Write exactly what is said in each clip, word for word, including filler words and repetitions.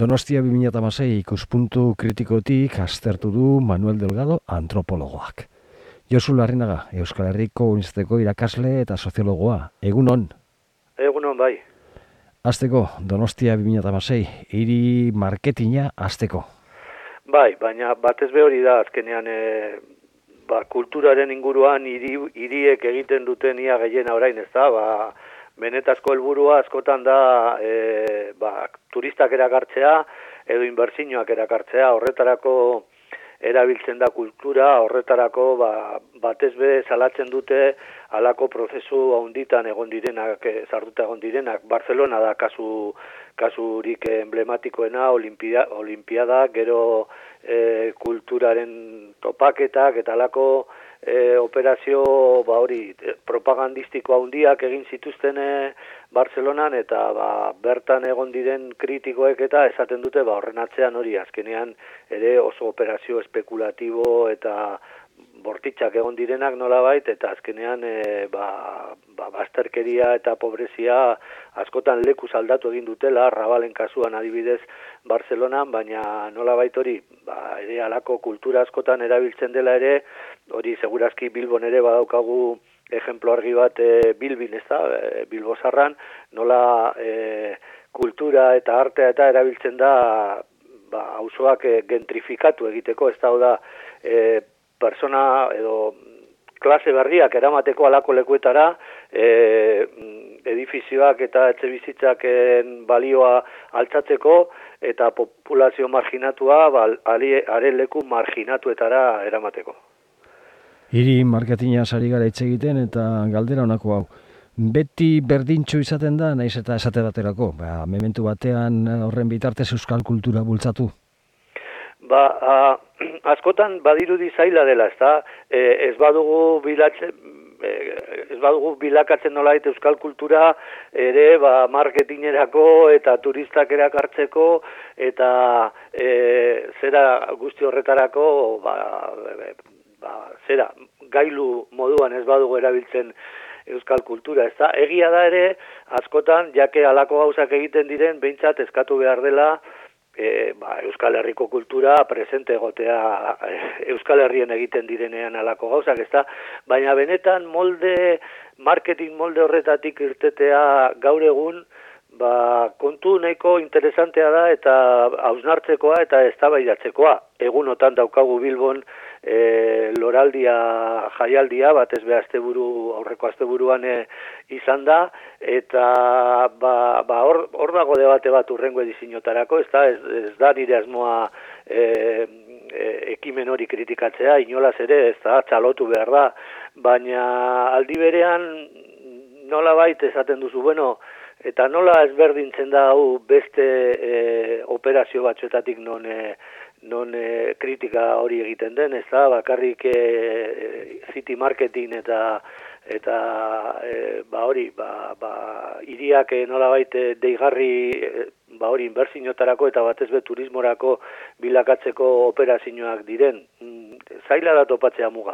Donostia bi mila hamasei ikuspuntu kritikotik aztertu du Manuel Delgado antropologoak. Josu Larrinaga, Euskal Herriko Unibertsitateko irakasle eta soziologoa. Egun on. Egun on, bai. Azteko, Donostia bi mila hamasei, hiri marketinga azteko. Bai, baina batez be hori da, azkenean e, ba, kulturaren inguruan hiri, hiriek egiten duten ia gehiena orain, ez da, ba, benetazko helburua askotan da e, ba, turistak erakartzea edo inbertsioak erakartzea, horretarako erabiltzen da kultura, horretarako ba, batez be salatzen dute halako prozesu handitan egon direnak, sartuta egon direnak. Barcelona da kasu kasurik emblematikoena, olimpia, olimpiada, gero e, kulturaren topaketak eta halako e, operazio ba hori propagandistiko handiak egin zituzten e, Barcelonan, eta ba, bertan egon diren kritikoek eta esaten dute ba horren atzean hori azkenean ere oso operazio espekulatibo eta bortitzak egon direnak nolabait, eta azkenean e, ba, ba, bazterkeria eta pobrezia askotan lekuz aldatu egin dutela, Rabalen kasuan adibidez Barcelonan, baina nolabait hori ba, ere halako kultura askotan erabiltzen dela ere, hori segurazki Bilbon ere badaukagu ejemplo argi bat e, Bilbin, ez da, e, Bilbosarran, nola e, kultura eta artea eta erabiltzen da ba, auzoak e, gentrifikatu egiteko, ez da, da e, persona edo klase berriak eramateko alako lekuetara, e, edifizioak eta etxebizitzaken balioa altzatzeko eta populazio marginatua ba, haren leku marginatuetara eramateko. Hiri marketinga sari gara hitz egiten eta galdera honako hau. Beti berdintxo izaten da, naiz eta esate baterako, ba, mementu batean horren bitartez euskal kultura bultzatu? Ba, a, askotan badirudi zaila dela, ez da, e, ez badugu bilatzen, e, ez badugu bilakatzen nolait euskal kultura ere ba, marketingerako eta turistak erakartzeko eta e, zera guzti horretarako ba, ba, zera gailu moduan ez badugu erabiltzen euskal kultura, ez da, egia da ere askotan, jake halako gauzak egiten diren, behintzat eskatu behar dela E, ba, Euskal Herriko kultura presente egotea e, Euskal Herrien egiten direnean halako gauzak, ezta? Baina benetan molde, marketing molde horretatik irtetea gaur egun, ba, kontu nahiko interesantea da eta hausnartzekoa eta eztabaidatzekoa. Egunotan daukagu Bilbon e, loraldia jaialdia, batez be asteburu aurreko asteburuan e, izan da, eta ba, ba hor, hor dago debate bat urrengo ediziotarako, ez da, ez, ez da nire asmoa e, e, ekimen hori kritikatzea, inolaz ere, ez da, txalotu behar da, baina aldi berean nola bait esaten duzu, bueno, eta nola ezberdintzen da hau beste e, operazio batzuetatik non, e, non e, kritika hori egiten den, ez da, bakarrik e, city marketing eta eta e, ba hori, ba, ba, hiriak nolabait deigarri e, ba hori inbertsioetarako eta batez be turismorako bilakatzeko operazioak diren, zaila da topatzea muga.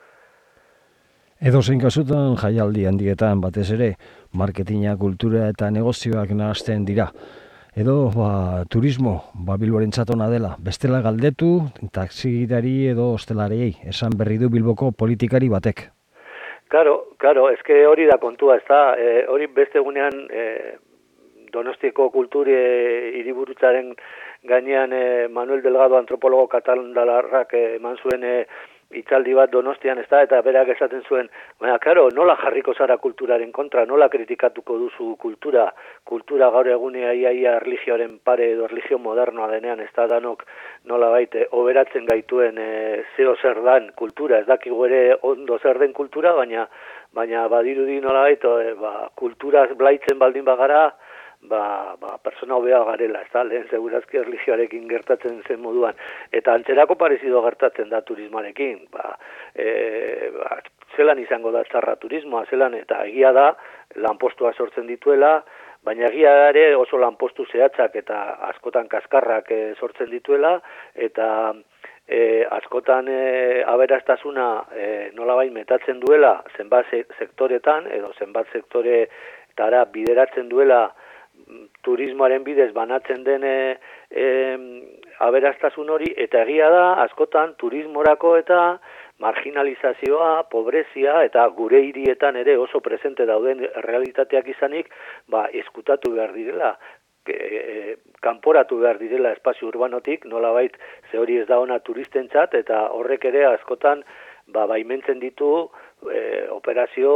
Edo zein kasutan jaialdi handietan batez ere marketinga, kultura eta negozioak nahasten dira. Edo ba, turismo ba, Bilborentzat ona dela. Bestela galdetu, taxigidari edo ostelariei, esan berri du Bilboko politikari batek. Karo, karo, eske hori da kontua, ez da, e, hori beste egunean e, Donostiako kulturi e, hiriburutzaren gainean e, Manuel Delgado antropologo katalandarrak e, eman zuen e, itzaldi bat Donostian, ez da, eta berak esaten zuen, baina, karo, nola jarriko zara kulturaren kontra, nola kritikatuko duzu kultura, kultura gaur egunea iaia erlijioaren pare edo erlijio modernoa denean, ez da, danok nola baite, oberatzen gaituen e, zeo zer dan kultura, ez dakigu ere ondo zer den kultura, baina, baina badirudi nola baite, e, ba, kulturaz blaitzen baldin bagara, ba, ba, persona hobea garela, ez da, lehen segurazki erlijioarekin gertatzen zen moduan, eta antzerako parezido gertatzen da turismoarekin, ba, e, ba, zelan izango da txarra turismoa, zelan, eta egia da, lanpostua sortzen dituela, baina egia da ere oso lanpostu zehatzak eta askotan kaskarrak e, sortzen dituela, eta e, askotan e, aberastasuna e, nolabait metatzen duela zenbat sektoretan, edo zenbat sektoretara bideratzen duela turismoaren bidez banatzen den e, e, aberastasun hori, eta egia da, askotan turismorako eta marginalizazioa, pobrezia eta gure hirietan ere oso presente dauden realitateak izanik, ba, eskutatu behar direla, e, e, kanporatu behar direla espazio urbanotik, nolabait ze hori ez da ona turistentzat, eta horrek ere askotan ba, baimentzen ditu e, operazio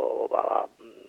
ba,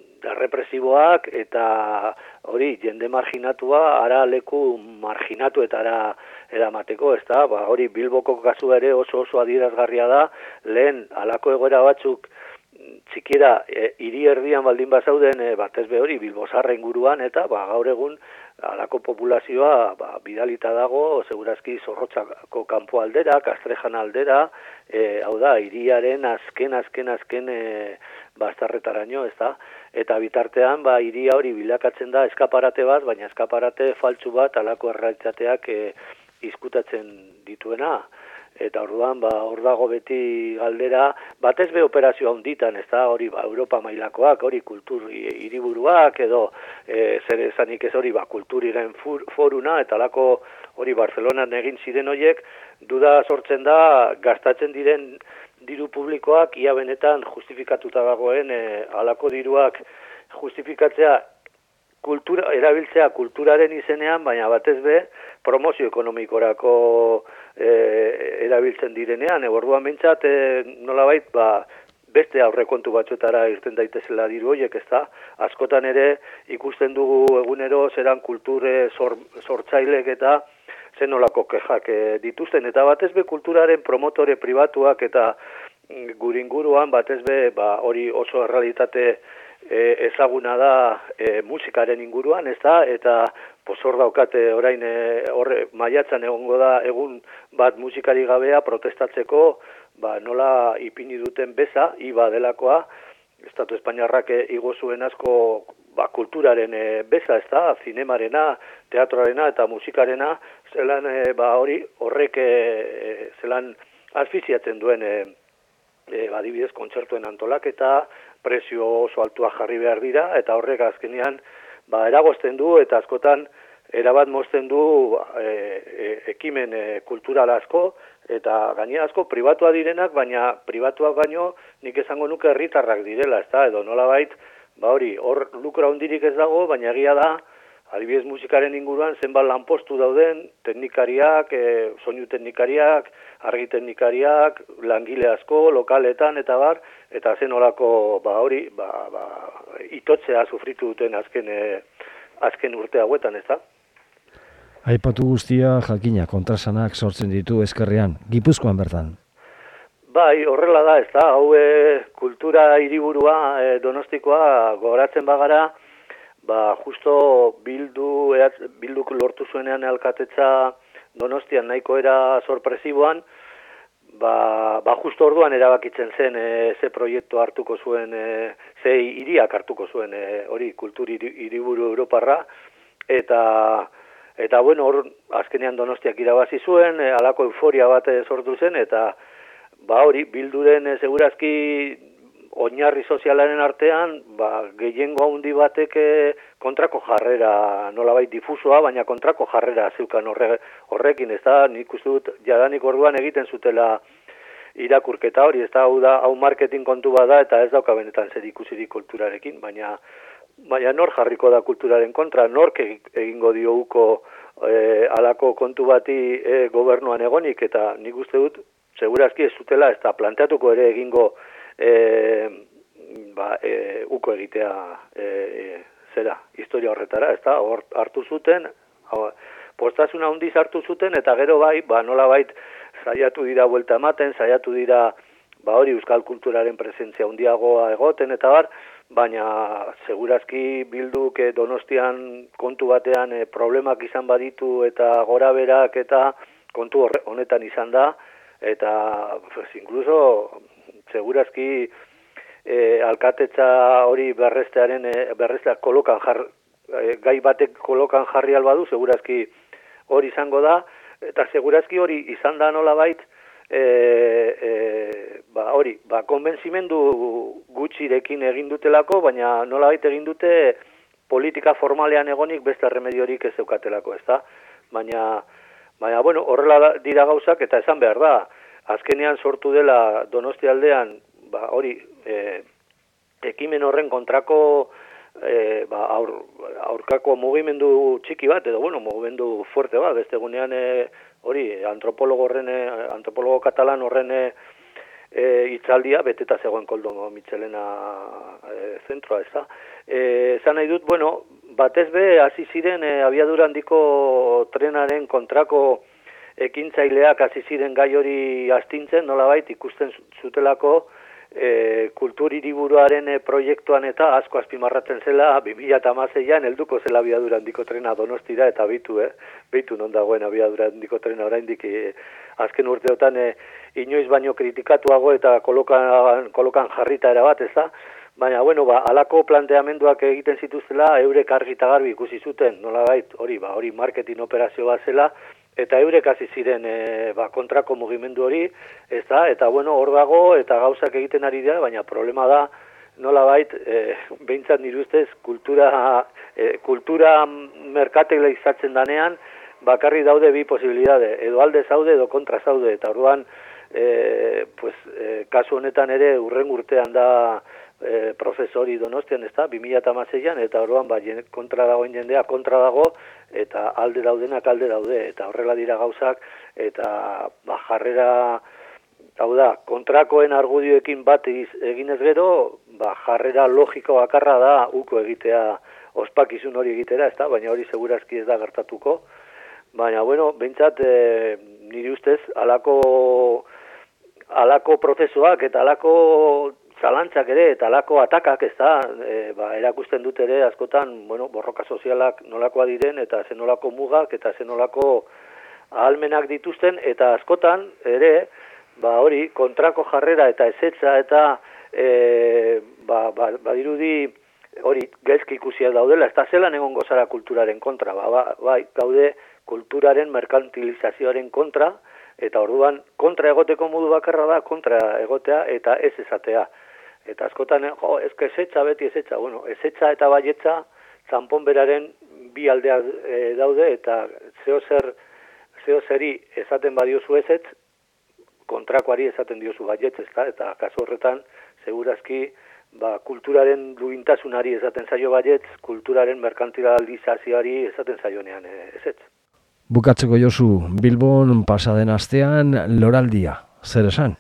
represiboak eta hori jende marginatua ara leku marginatu eta ara eramateko, ez da, ba, hori Bilboko kasu ere oso oso adierazgarria da, lehen halako egoera batzuk txikiera e, hiri erdian baldin bazauden e, batez be hori Bilbosarra inguruan eta ba, gaur egun halako populazioa ba, bidalita dago, segurazki Zorrotzako kanpo aldera, Kastrejan aldera, e, hau da, hiriaren azken, azken, azken e, bastarretaraino, ez da? Eta bitartean, ba, hiria hori bilakatzen da eskaparate bat, baina eskaparate faltsu bat halako errealitateak e, izkutatzen dituena. Eta orduan, ba, hor dago beti galdera, batez be operazio handitan, ez da, hori ba, Europa mailakoak, hori kultur hiriburuak edo e, zer esanik ez hori ba, kulturiren foruna, eta alako hori Barcelonan egin ziren horiek, duda sortzen da, gastatzen diren diru publikoak, ia benetan justifikatuta dagoen, e, alako diruak justifikatzea, kultura, erabiltzea kulturaren izenean, baina batez be, promozio ekonomikorako e, erabiltzen direnean, orduan mintzat, e, nolabait, ba, beste aurrekontu batzuetara irten daitezela diru horiek, ez da? Askotan ere ikusten dugu egunero zeran kulture sor, sortzailek eta zenolako kexak e, dituzten, eta batez be kulturaren promotore pribatuak eta gure inguruan batez be ba, hori oso errealitate E, ezaguna da e, musikaren inguruan, ez da, eta pozor daukate orain e, horre maiatzan egongo da egun bat musikari gabea protestatzeko, ba, nola ipini duten beza, iba delakoa, Estatu Espainiarrak igo zuen asko ba, kulturaren e, beza, ez da, zinemarena, teatroarena eta musikarena, zelan e, ba, hori horrek e, zelan asfiziatzen duen e, e, adibidez kontzertuen antolaketa, prezio oso altua jarri behar dira, eta horrek azkenean ba, eragozten du, eta askotan erabat mozten du e, e, ekimen e, kultural asko, eta gainera asko pribatua direnak, baina pribatuak baino nik esango nuke herritarrak direla, ez da, edo nolabait, ba hori, hor lukra hundirik ez dago, baina egia da, adibidez musikaren inguruan zenbat lanpostu dauden, teknikariak, e, soinu teknikariak, argi teknikariak, langile asko, lokaletan, eta bar, eta zen olako, ba hori, ba, ba, itotzea sufritu duten azken, e, azken urte hauetan, ez da? Aipatu guztia jakina kontrasanak sortzen ditu ezkerrean, Gipuzkoan bertan. Bai, horrela da, ez da, hau e, kultura hiriburua e, Donostikoa gogoratzen bagara, ba, justo bildu, eat, bilduk lortu zuenean alkatetza Donostian nahiko era sorpresiboan, ba, ba justo orduan erabakitzen zen e, ze proiektu hartuko zuen, e, ze hiriak hartuko zuen e, hori kultur hiriburu Europarra, eta eta bueno, hor azkenean Donostiak irabazi zuen, e, alako euforia bat e, sortu zen, eta ba hori, bilduren e, segurazki oinarri sozialaren artean, ba, gehiengo handi batek kontrako jarrera, nolabait difusoa, baina kontrako jarrera zeukan horre, horrekin, ez da, nik uste dut, jadanik orduan egiten zutela irakurketa hori, ez da, hau da, hau marketing kontu bada, eta ez dauka benetan zer ikusirik kulturarekin, baina, baina nor jarriko da kulturaren kontra, nork egingo diouko e, alako kontu bati e, gobernuan egonik, eta nik uste dut, segurazki ez zutela, ez da, planteatuko ere egingo E, ba, e, uko egitea e, e, zera, historia horretara, ez da, hor hartu zuten, hau, postasuna handiz hartu zuten, eta gero bai, ba, nola bait, saiatu dira buelta ematen, saiatu dira, ba, hori euskal kulturaren presentzia handiagoa egoten, eta bar, baina segurazki bilduk e, Donostian kontu batean e, problemak izan baditu, eta gora berak, eta kontu horre, honetan izan da, eta, pues, incluso, segurazki e, alkatetza hori berrestearen e, berrestea kolokan jar, e, gai batek kolokan jarri albadu, segurazki hori izango da, eta segurazki hori izan da nolabait, e, e, ba hori, ba konbentzimendu gutxirekin egin dutelako, baina nolabait egin dute politika formalean egonik beste remediorik ez zeukatelako, ezta? Baina, baina, bueno, horrela dira gauzak eta esan behar da, azkenean sortu dela Donostialdean, ba, hori, e, ekimen horren kontrako e, ba, aur, aurkako mugimendu txiki bat, edo, bueno, mugimendu fuerte bat, beste gunean, e, hori, antropologo horren, e, antropologo katalan horren e, e, itzaldia, beteta zegoen Koldo Mitxelena e, zentroa, ez da. E, zan nahi dut, bueno, batez be, hasi ziren e, abiadura handiko trenaren kontrako ekintzaileak hasi ziren gai hori astintzen, nolabait ikusten zutelako e, kultur hiriburuaren e, proiektuan eta asko azpimarratzen zela bi mila hamaseian helduko zela abiadura handiko trena Donostira eta bitu, eh? Bitu non dagoen abiadura handiko trena oraindik e, azken urteotan e, inoiz baino kritikatuago eta kolokan, kolokan jarrita erabat, ez da? Baina, bueno, ba, alako planteamenduak egiten zituztela, eurek argi eta garbi ikusi zuten, nolabait, hori, ba, hori marketing operazio bat zela, eta eurek hasi ziren e, ba, kontrako mugimendu hori, ez da, eta bueno, hor dago, eta gauzak egiten ari dira, baina problema da, nolabait, e, behintzat nire ustez, kultura, e, kultura merkatela izatzen danean, bakarri daude bi posibilidade, edo alde zaude, edo kontra zaude, eta orduan, e, pues, e, kasu honetan ere, urren urtean da, E, profesori Donostian, ez da, bi mila hamaseian, eta orduan ba, kontra dagoen jendea kontra dago, eta alde daudenak alde daude, eta horrela dira gauzak, eta ba, jarrera, hau da, kontrakoen argudioekin bat eginez gero, ba, jarrera logiko bakarra da uko egitea, ospakizun hori egitera, ez da, baina hori segurazki ez da gertatuko, baina, bueno, behintzat, e, nire ustez, alako, alako prozesuak eta alako zalantzak ere eta alako atakak, ez da, e, ba, erakusten dut ere askotan, bueno, borroka sozialak nolakoa diren eta zenolako mugak eta zenolako ahalmenak dituzten eta askotan ere, ba, hori, kontrako jarrera eta ezetza eta e, ba, ba, badirudi hori gaizki ikusia daudela, ez da zelan egongo zara kulturaren kontra, ba, ba, bai, gaude kulturaren merkantilizazioaren kontra, eta orduan kontra egoteko modu bakarra da, kontra egotea eta ez ezatea. Eta askotan, jo, ezke ezetza, beti ezetza, bueno, ezetza eta baietza zanponberaren bi aldeak e, daude, eta zeo zer, zeo zeri esaten badiozu ezetz, kontrakoari esaten diozu baietz, ezta? Eta kasu horretan, segurazki, ba, kulturaren duintasunari esaten zaio baietz, kulturaren merkantilizazioari esaten zaionean e, ezetz. Bukatzeko Josu, Bilbon pasaden astean loraldia, zer esan?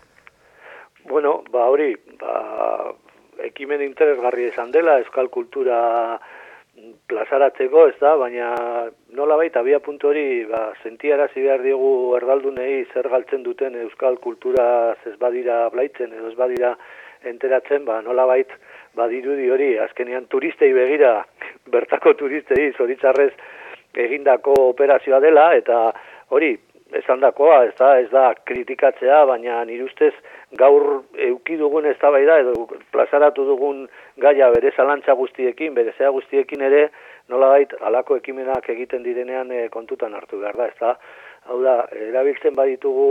Bueno, ba hori, ba, ekimen interesgarri izan dela, euskal kultura plazaratzeko, ez da, baina nola baita, abia puntu hori, ba, sentiarazi behar diegu erdaldunei zer galtzen duten euskal kultura ez badira blaitzen, edo ez badira enteratzen, ba, nola bait, badirudi hori, azkenean turistei begira, bertako turistei, zoritzarrez, egindako operazioa dela, eta hori, esandakoa, ez da, ez da kritikatzea, baina nire ustez gaur euki dugun eztabaida edo plazaratu dugun gaia bere zalantza guztiekin, bere zea guztiekin ere, nolabait halako ekimenak egiten direnean e, kontutan hartu behar da, ez da. Hau da, erabiltzen baditugu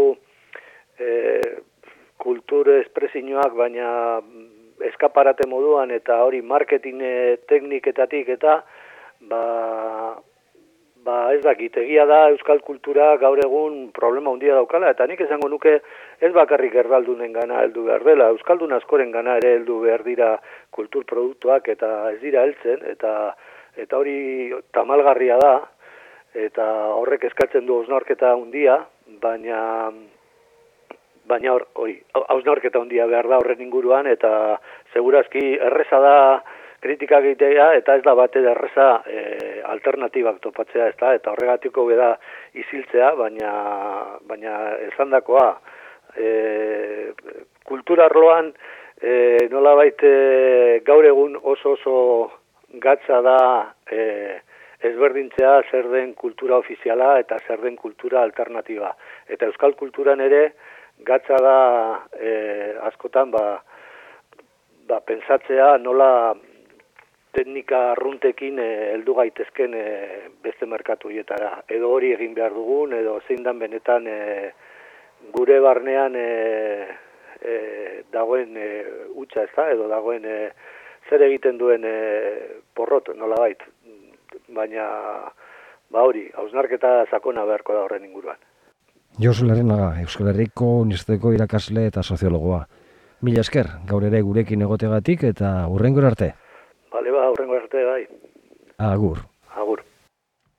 e, kultur espresioak, baina eskaparate moduan eta hori marketing e, tekniketatik eta ba Ba, ez dakit, egia da euskal kultura gaur egun problema handia daukala, eta nik esango nuke ez bakarrik erdaldunen gana heldu behar dela, euskaldun askoren gana ere heldu behar dira kultur produktuak eta ez dira heltzen, eta eta hori tamalgarria da, eta horrek eskatzen du hausnarketa handia, baina baina hor, hori, hausnarketa handia behar da horren inguruan, eta segurazki erreza da kritika egitea, eta ez da bate erreza e, alternatibak topatzea, ez da, eta horregatiko beda isiltzea, baina, baina esandakoa, e, kultura arloan e, nolabait e, gaur egun oso oso gatza da e, ezberdintzea zer den kultura ofiziala eta zer den kultura alternatiba. Eta euskal kulturan ere gatza da e, askotan ba, ba, pensatzea nola teknika arruntekin heldu e, gaitezken e, beste merkatu hietara. Edo hori egin behar dugun, edo zein dan benetan e, gure barnean e, e, dagoen e, utxa, ez da, edo dagoen e, zer egiten duen e, porrot, nolabait. Baina, ba hori, hausnarketa sakona beharko da horren inguruan. Josu Larrenaga, Euskal Herriko Unibertsitateko irakasle eta soziologoa. Mila esker, gaur ere gurekin egotegatik eta hurrengora arte. Bale ba, hurrengora arte bai. Agur.